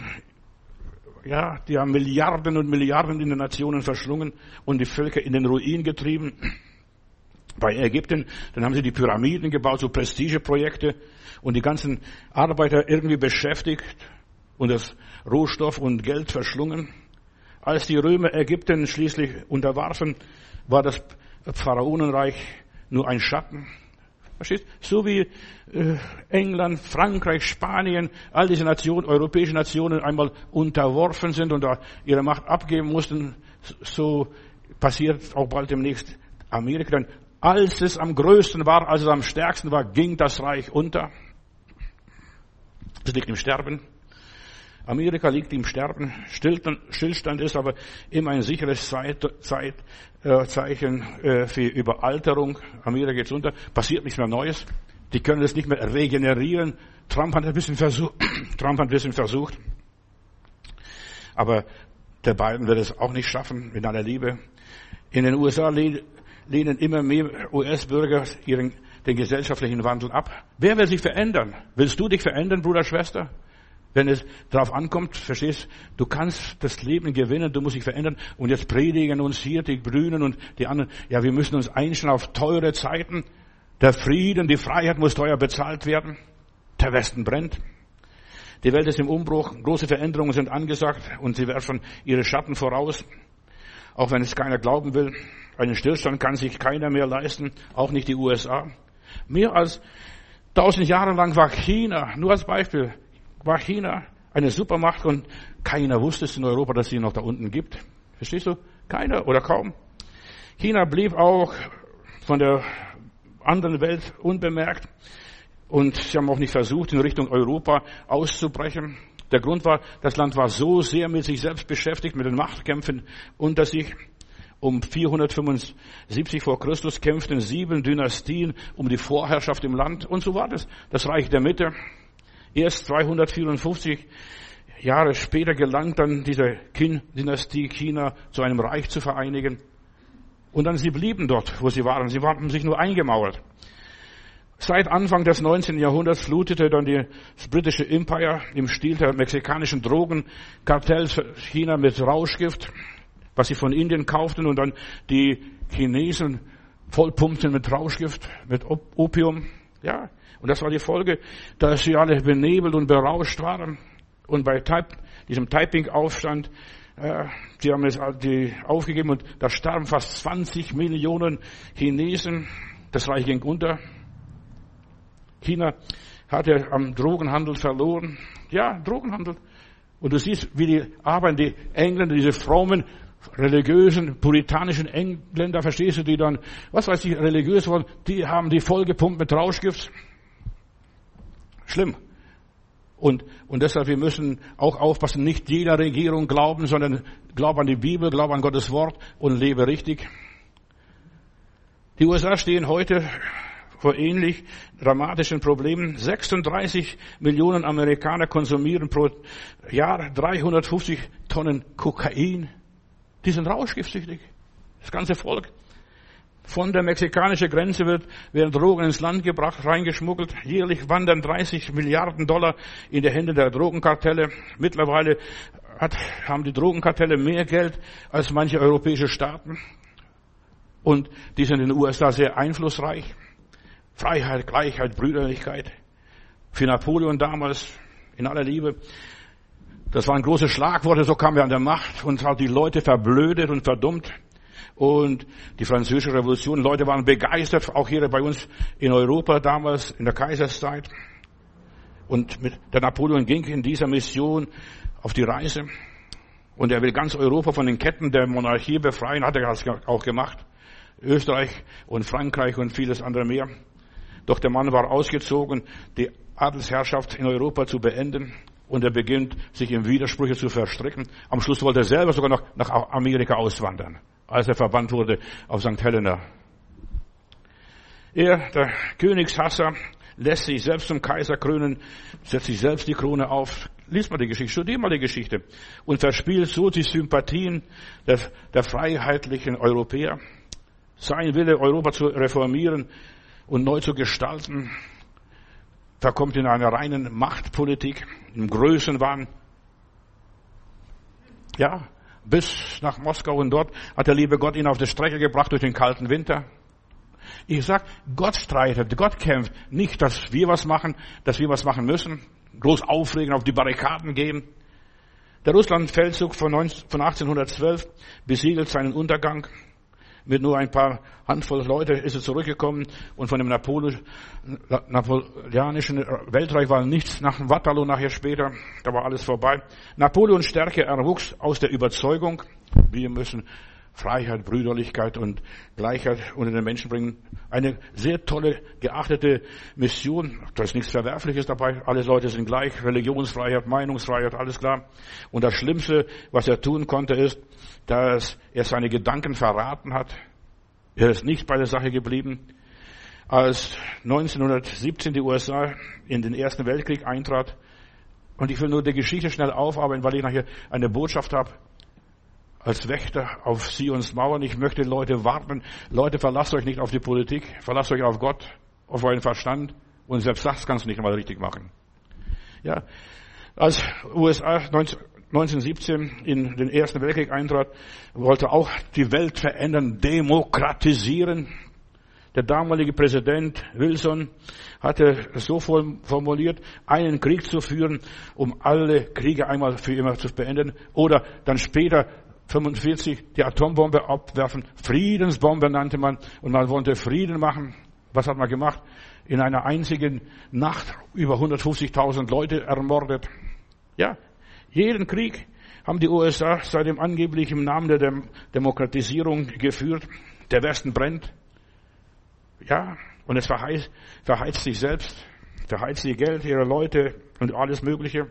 ja, die haben Milliarden und Milliarden in den Nationen verschlungen und die Völker in den Ruin getrieben. Bei Ägypten, dann haben sie die Pyramiden gebaut, so Prestigeprojekte und die ganzen Arbeiter irgendwie beschäftigt und das Rohstoff und Geld verschlungen. Als die Römer Ägypten schließlich unterwarfen, war das Pharaonenreich nur ein Schatten. Verstehst? So wie äh, England, Frankreich, Spanien, all diese Nationen, europäische Nationen einmal unterworfen sind und da ihre Macht abgeben mussten, so passiert auch bald demnächst Amerika. Denn als es am größten war, als es am stärksten war, ging das Reich unter. Es liegt im Sterben. Amerika liegt im Sterben. Stillstand ist aber immer ein sicheres Zeit, Zeit, äh, Zeichen äh, für Überalterung. Amerika geht's unter. Passiert nichts mehr Neues. Die können es nicht mehr regenerieren. Trump hat ein bisschen versucht. Trump hat ein bisschen versucht. Aber der Biden wird es auch nicht schaffen, mit aller Liebe. In den U S A lehnen immer mehr U S-Bürger ihren, den gesellschaftlichen Wandel ab. Wer will sich verändern? Willst du dich verändern, Bruder, Schwester? Wenn es darauf ankommt, verstehst du, kannst das Leben gewinnen, du musst dich verändern. Und jetzt predigen uns hier die Grünen und die anderen, ja, wir müssen uns einstellen auf teure Zeiten. Der Frieden, die Freiheit muss teuer bezahlt werden. Der Westen brennt. Die Welt ist im Umbruch, große Veränderungen sind angesagt und sie werfen ihre Schatten voraus. Auch wenn es keiner glauben will, einen Stillstand kann sich keiner mehr leisten, auch nicht die U S A. Mehr als tausend Jahre lang war China, nur als Beispiel, war China eine Supermacht und keiner wusste es in Europa, dass sie noch da unten gibt. Verstehst du? Keiner oder kaum. China blieb auch von der anderen Welt unbemerkt und sie haben auch nicht versucht, in Richtung Europa auszubrechen. Der Grund war, das Land war so sehr mit sich selbst beschäftigt, mit den Machtkämpfen unter sich. Um vierhundertfünfundsiebzig vor Christus kämpften sieben Dynastien um die Vorherrschaft im Land. Und so war das. Das Reich der Mitte. Erst zweihundertvierundfünfzig Jahre später gelang dann diese Qin-Dynastie China zu einem Reich zu vereinigen. Und dann sie blieben dort, wo sie waren. Sie haben sich nur eingemauert. Seit Anfang des neunzehnten Jahrhunderts flutete dann das britische Empire im Stil der mexikanischen Drogenkartells China mit Rauschgift, was sie von Indien kauften und dann die Chinesen vollpumpten mit Rauschgift, mit Opium. Ja, und das war die Folge, dass sie alle benebelt und berauscht waren. Und bei Type, diesem Taiping-Aufstand, äh, sie haben es die aufgegeben und da starben fast zwanzig Millionen Chinesen. Das Reich ging unter. China hatte am Drogenhandel verloren. Ja, Drogenhandel. Und du siehst, wie die arbeiten, die Engländer, diese frommen, religiösen, puritanischen Engländer, verstehst du, die dann, was weiß ich, religiös waren, die haben die vollgepumpt mit Rauschgift. Schlimm. Und, und deshalb, wir müssen auch aufpassen, nicht jeder Regierung glauben, sondern glaub an die Bibel, glaub an Gottes Wort und lebe richtig. Die U S A stehen heute vor ähnlich dramatischen Problemen. sechsunddreißig Millionen Amerikaner konsumieren pro Jahr dreihundertfünfzig Tonnen Kokain. Die sind rauschgiftsüchtig. Das ganze Volk. Von der mexikanischen Grenze wird, werden Drogen ins Land gebracht, reingeschmuggelt. Jährlich wandern dreißig Milliarden Dollar in die Hände der Drogenkartelle. Mittlerweile hat, haben die Drogenkartelle mehr Geld als manche europäische Staaten. Und die sind in den U S A sehr einflussreich. Freiheit, Gleichheit, Brüderlichkeit. Für Napoleon damals, in aller Liebe. Das waren große Schlagworte, so kam er an der Macht und hat die Leute verblödet und verdummt. Und die Französische Revolution, Leute waren begeistert, auch hier bei uns in Europa damals, in der Kaiserszeit. Und mit der Napoleon ging in dieser Mission auf die Reise. Und er will ganz Europa von den Ketten der Monarchie befreien, hat er auch gemacht. Österreich und Frankreich und vieles andere mehr. Doch der Mann war ausgezogen, die Adelsherrschaft in Europa zu beenden. Und er beginnt, sich in Widersprüche zu verstricken. Am Schluss wollte er selber sogar noch nach Amerika auswandern, als er verbannt wurde auf Sankt Helena. Er, der Königshasser, lässt sich selbst zum Kaiser krönen, setzt sich selbst die Krone auf. Lies mal die Geschichte, studier mal die Geschichte. Und verspielt so die Sympathien der, der freiheitlichen Europäer. Sein Wille, Europa zu reformieren und neu zu gestalten, verkommt in einer reinen Machtpolitik, im Größenwahn. Ja, bis nach Moskau und dort hat der liebe Gott ihn auf die Strecke gebracht durch den kalten Winter. Ich sag, Gott streitet, Gott kämpft. Nicht, dass wir was machen, dass wir was machen müssen, groß aufregen, auf die Barrikaden gehen. Der Russlandfeldzug von achtzehnhundertzwölf besiegelt seinen Untergang. Mit nur ein paar Handvoll Leute ist er zurückgekommen und von dem napoleonischen Weltreich war nichts nach dem Waterloo nachher später. Da war alles vorbei. Napoleons Stärke erwuchs aus der Überzeugung, wir müssen Freiheit, Brüderlichkeit und Gleichheit unter den Menschen bringen. Eine sehr tolle, geachtete Mission. Da ist nichts Verwerfliches dabei. Alle Leute sind gleich. Religionsfreiheit, Meinungsfreiheit, alles klar. Und das Schlimmste, was er tun konnte, ist, dass er seine Gedanken verraten hat. Er ist nicht bei der Sache geblieben. Als neunzehnhundertsiebzehn die U S A in den Ersten Weltkrieg eintrat, und ich will nur die Geschichte schnell aufarbeiten, weil ich nachher eine Botschaft habe, als Wächter auf Zions Mauern. Ich möchte Leute warnen. Leute, verlasst euch nicht auf die Politik. Verlasst euch auf Gott, auf euren Verstand. Und selbst das kannst du nicht mal richtig machen. Ja. Als U S A neunzehnhundertsiebzehn in den Ersten Weltkrieg eintrat, wollte auch die Welt verändern, demokratisieren. Der damalige Präsident Wilson hatte es so formuliert, einen Krieg zu führen, um alle Kriege einmal für immer zu beenden. Oder dann später, fünfundvierzig, die Atombombe abwerfen. Friedensbombe nannte man. Und man wollte Frieden machen. Was hat man gemacht? In einer einzigen Nacht über hundertfünfzigtausend Leute ermordet. Ja, jeden Krieg haben die U S A seit dem angeblich im Namen der Dem- Demokratisierung geführt. Der Westen brennt. Ja, und es verheizt, verheizt sich selbst, verheizt ihr Geld, ihre Leute und alles Mögliche.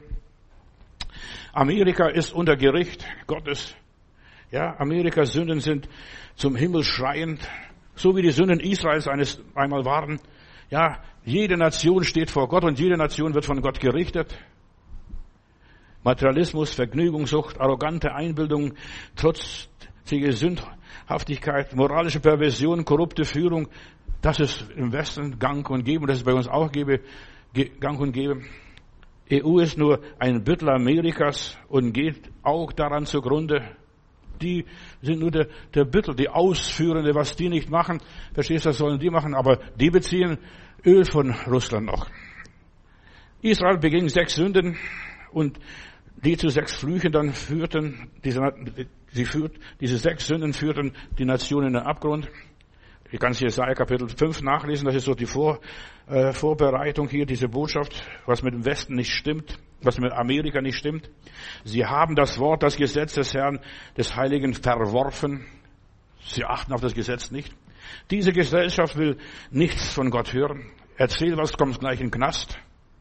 Amerika ist unter Gericht Gottes. Ja, Amerikas Sünden sind zum Himmel schreiend, so wie die Sünden Israels eines einmal waren. Ja, jede Nation steht vor Gott und jede Nation wird von Gott gerichtet. Materialismus, Vergnügungssucht, arrogante Einbildung, trotzige Sündhaftigkeit, moralische Perversion, korrupte Führung, das ist im Westen gang und gäbe, und das ist bei uns auch gäbe, gang und gäbe. E U ist nur ein Büttel Amerikas und geht auch daran zugrunde. Die sind nur der, der Büttel, die Ausführende, was die nicht machen. Verstehst du, das sollen die machen, aber die beziehen Öl von Russland noch. Israel beging sechs Sünden und die zu sechs Flüchen dann führten, diese, sie führt, diese sechs Sünden führten die Nation in den Abgrund. Ich kann es Jesaja Kapitel fünf nachlesen, das ist so die Vor, äh, Vorbereitung hier, diese Botschaft, was mit dem Westen nicht stimmt, was mit Amerika nicht stimmt. Sie haben das Wort, das Gesetz des Herrn, des Heiligen verworfen. Sie achten auf das Gesetz nicht. Diese Gesellschaft will nichts von Gott hören. Erzähl was, kommst gleich in den Knast.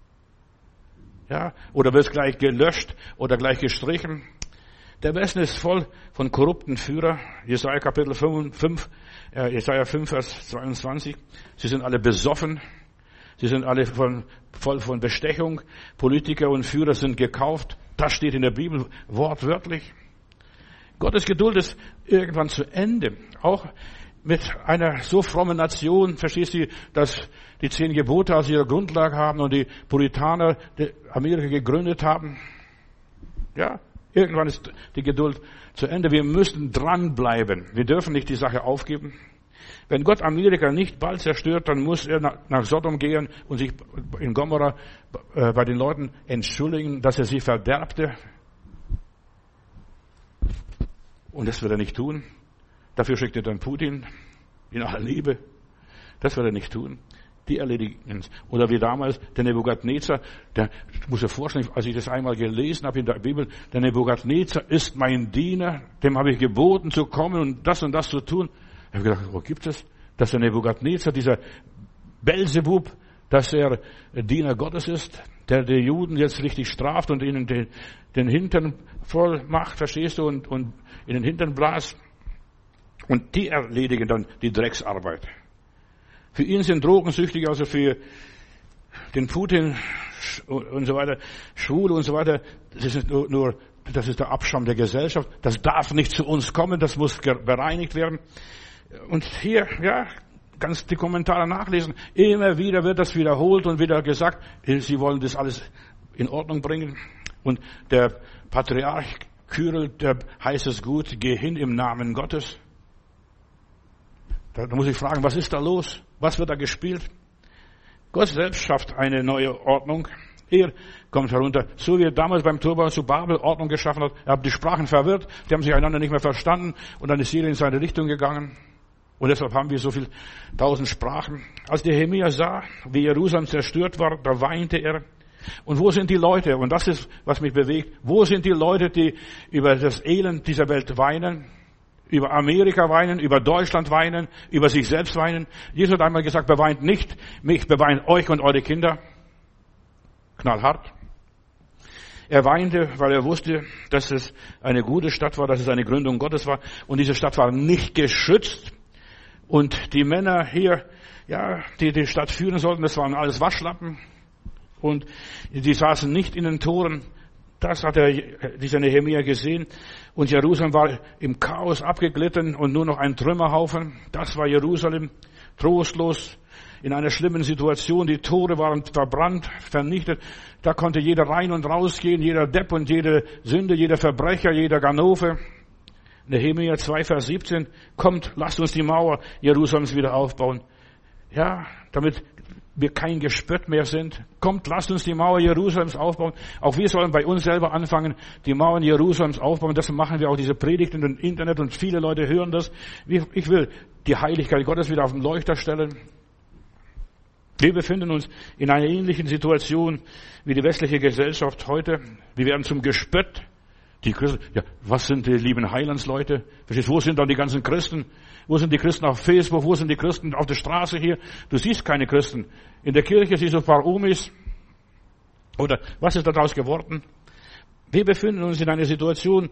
Ja, oder wirst gleich gelöscht oder gleich gestrichen. Der Westen ist voll von korrupten Führern. Jesaja Kapitel fünf, äh, Jesaja fünf, Vers zweiundzwanzig. Sie sind alle besoffen. Sie sind alle von, voll von Bestechung. Politiker und Führer sind gekauft. Das steht in der Bibel wortwörtlich. Gottes Geduld ist irgendwann zu Ende. Auch mit einer so frommen Nation, verstehst du, dass die zehn Gebote als ihre Grundlage haben und die Puritaner die Amerika gegründet haben. Ja, irgendwann ist die Geduld zu Ende. Wir müssen dranbleiben. Wir dürfen nicht die Sache aufgeben. Wenn Gott Amerika nicht bald zerstört, dann muss er nach Sodom gehen und sich in Gomorra bei den Leuten entschuldigen, dass er sie verderbte. Und das wird er nicht tun. Dafür schickt er dann Putin in aller Liebe. Das wird er nicht tun. Die erledigen es. Oder wie damals der Nebukadnezar, der, ich muss mir vorstellen, als ich das einmal gelesen habe in der Bibel, der Nebukadnezar ist mein Diener, dem habe ich geboten zu kommen und das und das zu tun. Ich habe gedacht, wo gibt es? Dass der Nebukadnezar, dieser Belzebub, dass er Diener Gottes ist, der die Juden jetzt richtig straft und ihnen den, den Hintern voll macht, verstehst du, und, und in den Hintern blas. Und die erledigen dann die Drecksarbeit. Für ihn sind Drogensüchtige, also für den Putin und so weiter, Schwule und so weiter, das ist nur, nur, das ist der Abschaum der Gesellschaft. Das darf nicht zu uns kommen, das muss bereinigt werden. Und hier, ja, kannst die Kommentare nachlesen. Immer wieder wird das wiederholt und wieder gesagt, sie wollen das alles in Ordnung bringen. Und der Patriarch Kyrill, der heißt es gut, geh hin im Namen Gottes. Da muss ich fragen, was ist da los? Was wird da gespielt? Gott selbst schafft eine neue Ordnung. Er kommt herunter. So wie er damals beim Turbau zu Babel Ordnung geschaffen hat. Er hat die Sprachen verwirrt. Die haben sich einander nicht mehr verstanden. Und dann ist jeder in seine Richtung gegangen. Und deshalb haben wir so viel tausend Sprachen. Als der Nehemia sah, wie Jerusalem zerstört war, da weinte er. Und wo sind die Leute? Und das ist, was mich bewegt. Wo sind die Leute, die über das Elend dieser Welt weinen? Über Amerika weinen, über Deutschland weinen, über sich selbst weinen. Jesus hat einmal gesagt, beweint nicht mich, beweint euch und eure Kinder. Knallhart. Er weinte, weil er wusste, dass es eine gute Stadt war, dass es eine Gründung Gottes war. Und diese Stadt war nicht geschützt. Und die Männer hier, ja, die die Stadt führen sollten, das waren alles Waschlappen. Und die saßen nicht in den Toren. Das hat er, dieser Nehemia gesehen. Und Jerusalem war im Chaos abgeglitten und nur noch ein Trümmerhaufen. Das war Jerusalem. Trostlos. in einer schlimmen Situation. Die Tore waren verbrannt, vernichtet. Da konnte jeder rein und rausgehen, jeder Depp und jede Sünde, jeder Verbrecher, jeder Ganove. Nehemia zwei, Vers siebzehn, kommt, lasst uns die Mauer Jerusalems wieder aufbauen. Ja, damit wir kein Gespött mehr sind. Kommt, lasst uns die Mauer Jerusalems aufbauen. Auch wir sollen bei uns selber anfangen, die Mauern Jerusalems aufbauen. Das machen wir auch, diese Predigten im Internet, und viele Leute hören das. Ich will die Heiligkeit Gottes wieder auf den Leuchter stellen. Wir befinden uns in einer ähnlichen Situation wie die westliche Gesellschaft heute. Wir werden zum Gespött. Die Christen, ja, was sind die lieben Heilandsleute? Verstehst du, wo sind dann die ganzen Christen? Wo sind die Christen auf Facebook? Wo sind die Christen auf der Straße hier? Du siehst keine Christen. In der Kirche siehst du ein paar Omis. Oder was ist daraus geworden? Wir befinden uns in einer Situation,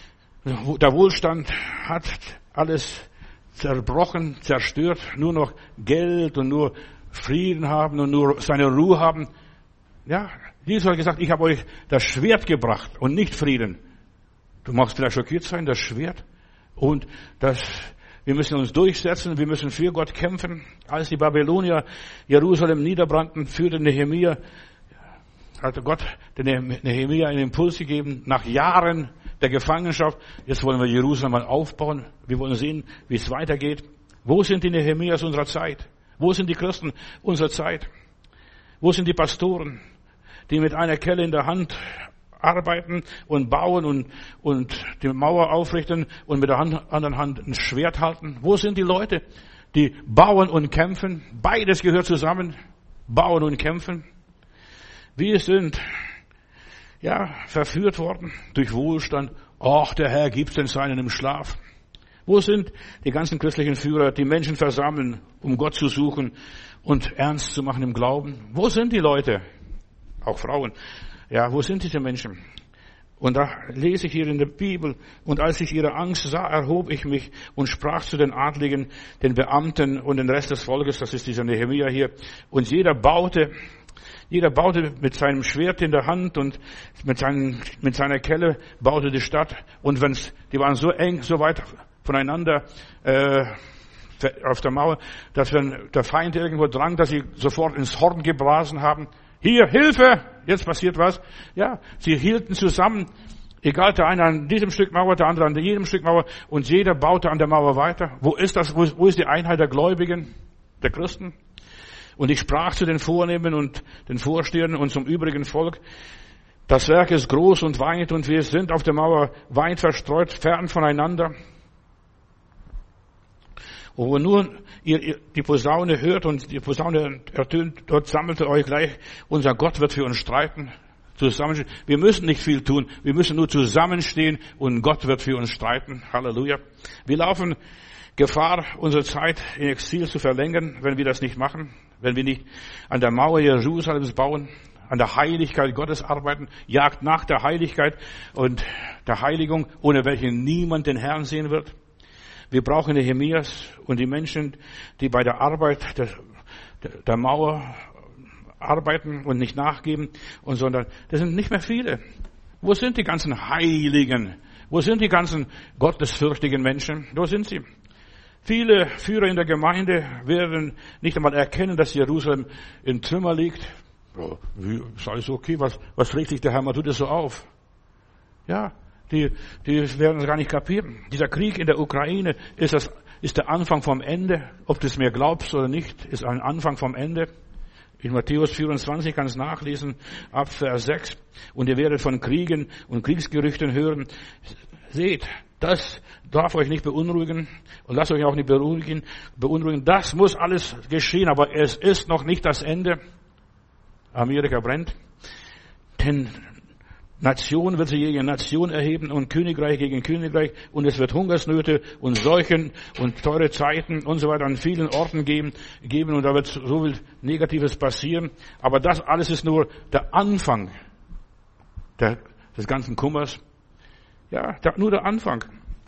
wo der Wohlstand hat alles zerbrochen, zerstört. Nur noch Geld und nur Frieden haben und nur seine Ruhe haben. Ja, Jesus hat gesagt, ich habe euch das Schwert gebracht und nicht Frieden. Du magst vielleicht schockiert sein, das Schwert. Und das, wir müssen uns durchsetzen, wir müssen für Gott kämpfen. Als die Babylonier Jerusalem niederbrannten, führte Nehemia, hat Gott den Nehemia einen Impuls gegeben, nach Jahren der Gefangenschaft, jetzt wollen wir Jerusalem mal aufbauen. Wir wollen sehen, wie es weitergeht. Wo sind die Nehemias unserer Zeit? Wo sind die Christen unserer Zeit? Wo sind die Pastoren, die mit einer Kelle in der Hand arbeiten und bauen und, und die Mauer aufrichten und mit der Hand, anderen Hand ein Schwert halten? Wo sind die Leute, die bauen und kämpfen? Beides gehört zusammen. Bauen und kämpfen. Wir sind, ja, verführt worden durch Wohlstand. Ach, der Herr gibt's den Seinen im Schlaf. Wo sind die ganzen christlichen Führer, die Menschen versammeln, um Gott zu suchen und ernst zu machen im Glauben? Wo sind die Leute? Auch Frauen. Ja, wo sind diese Menschen? Und da lese ich hier in der Bibel, und als ich ihre Angst sah, erhob ich mich und sprach zu den Adligen, den Beamten und den Rest des Volkes, das ist dieser Nehemia hier, und jeder baute, jeder baute mit seinem Schwert in der Hand und mit, seinen, mit seiner Kelle baute die Stadt, und wenn's, die waren so eng, so weit voneinander, äh, auf der Mauer, dass wenn der Feind irgendwo drang, dass sie sofort ins Horn geblasen haben. Hier, Hilfe! Jetzt passiert was. Ja, sie hielten zusammen. Egal, der eine an diesem Stück Mauer, der andere an jedem Stück Mauer. Und jeder baute an der Mauer weiter. Wo ist das? Wo ist, wo ist die Einheit der Gläubigen, der Christen? Und ich sprach zu den Vornehmen und den Vorstehern und zum übrigen Volk. Das Werk ist groß und weit, und wir sind auf der Mauer weit verstreut, fern voneinander. Und wo nur ihr, ihr die Posaune hört und die Posaune ertönt, dort sammelte euch gleich, unser Gott wird für uns streiten. Zusammen, wir müssen nicht viel tun, wir müssen nur zusammenstehen und Gott wird für uns streiten. Halleluja. Wir laufen Gefahr, unsere Zeit in Exil zu verlängern, wenn wir das nicht machen, wenn wir nicht an der Mauer Jerusalems bauen, an der Heiligkeit Gottes arbeiten, jagt nach der Heiligkeit und der Heiligung, ohne welche niemand den Herrn sehen wird. Wir brauchen Nehemias und die Menschen, die bei der Arbeit der, der Mauer arbeiten und nicht nachgeben, und sondern das sind nicht mehr viele. Wo sind die ganzen Heiligen? Wo sind die ganzen gottesfürchtigen Menschen? Wo sind sie? Viele Führer in der Gemeinde werden nicht einmal erkennen, dass Jerusalem in Trümmer liegt. Ja, ist alles okay? Was, was regt sich der Herr mal tut es so auf? Ja. Die, die werden es gar nicht kapieren. Dieser Krieg in der Ukraine ist, das, ist der Anfang vom Ende. Ob du es mir glaubst oder nicht, ist ein Anfang vom Ende. In Matthäus vierundzwanzig kann es nachlesen, ab Vers sechs. Und ihr werdet von Kriegen und Kriegsgerüchten hören. Seht, das darf euch nicht beunruhigen und lasst euch auch nicht beunruhigen. beunruhigen. Das muss alles geschehen, aber es ist noch nicht das Ende. Amerika brennt. Denn Nation wird sich gegen Nation erheben und Königreich gegen Königreich, und es wird Hungersnöte und Seuchen und teure Zeiten und so weiter an vielen Orten geben, geben und da wird so viel Negatives passieren. Aber das alles ist nur der Anfang der, des ganzen Kummers. Ja, der, nur der Anfang.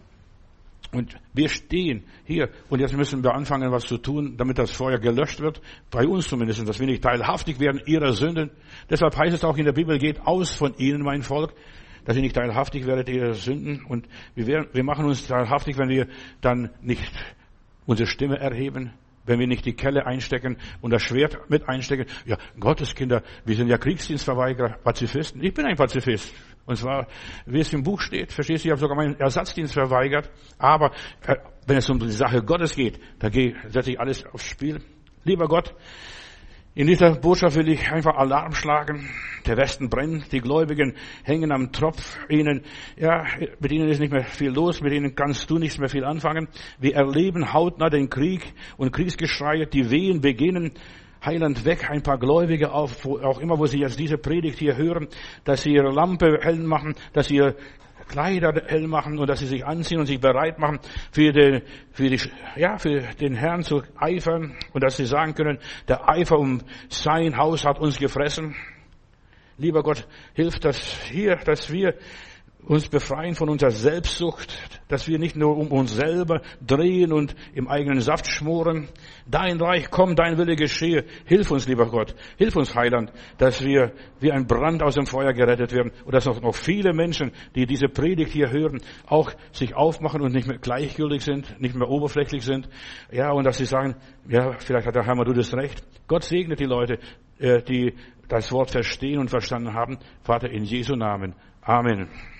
Und wir stehen hier und jetzt müssen wir anfangen, was zu tun, damit das Feuer gelöscht wird. Bei uns zumindest, dass wir nicht teilhaftig werden ihrer Sünden. Deshalb heißt es auch in der Bibel, geht aus von ihnen, mein Volk, dass ihr nicht teilhaftig werdet ihrer Sünden. Und wir, werden, wir machen uns teilhaftig, wenn wir dann nicht unsere Stimme erheben, wenn wir nicht die Kelle einstecken und das Schwert mit einstecken. Ja, Gotteskinder, wir sind ja Kriegsdienstverweigerer, Pazifisten. Ich bin ein Pazifist. Und zwar, wie es im Buch steht, verstehst du, ich habe sogar meinen Ersatzdienst verweigert. Aber äh, wenn es um die Sache Gottes geht, da setze ich alles aufs Spiel. Lieber Gott, in dieser Botschaft will ich einfach Alarm schlagen. Der Westen brennt, die Gläubigen hängen am Tropf. Ihnen, ja, mit ihnen ist nicht mehr viel los, mit ihnen kannst du nichts mehr viel anfangen. Wir erleben hautnah den Krieg und Kriegsgeschreie, die Wehen beginnen. Heiland, weg ein paar Gläubige auf, wo auch immer, wo sie jetzt diese Predigt hier hören, dass sie ihre Lampe hell machen, dass sie ihre Kleider hell machen und dass sie sich anziehen und sich bereit machen, für den, für die, ja, für den Herrn zu eifern und dass sie sagen können, der Eifer um sein Haus hat uns gefressen. Lieber Gott, hilf das hier, dass wir uns befreien von unserer Selbstsucht, dass wir nicht nur um uns selber drehen und im eigenen Saft schmoren. Dein Reich, komm, dein Wille geschehe. Hilf uns, lieber Gott. Hilf uns, Heiland, dass wir wie ein Brand aus dem Feuer gerettet werden und dass noch, noch viele Menschen, die diese Predigt hier hören, auch sich aufmachen und nicht mehr gleichgültig sind, nicht mehr oberflächlich sind. Ja, und dass sie sagen, ja, vielleicht hat der Herr, du das recht. Gott segnet die Leute, die das Wort verstehen und verstanden haben. Vater, in Jesu Namen. Amen.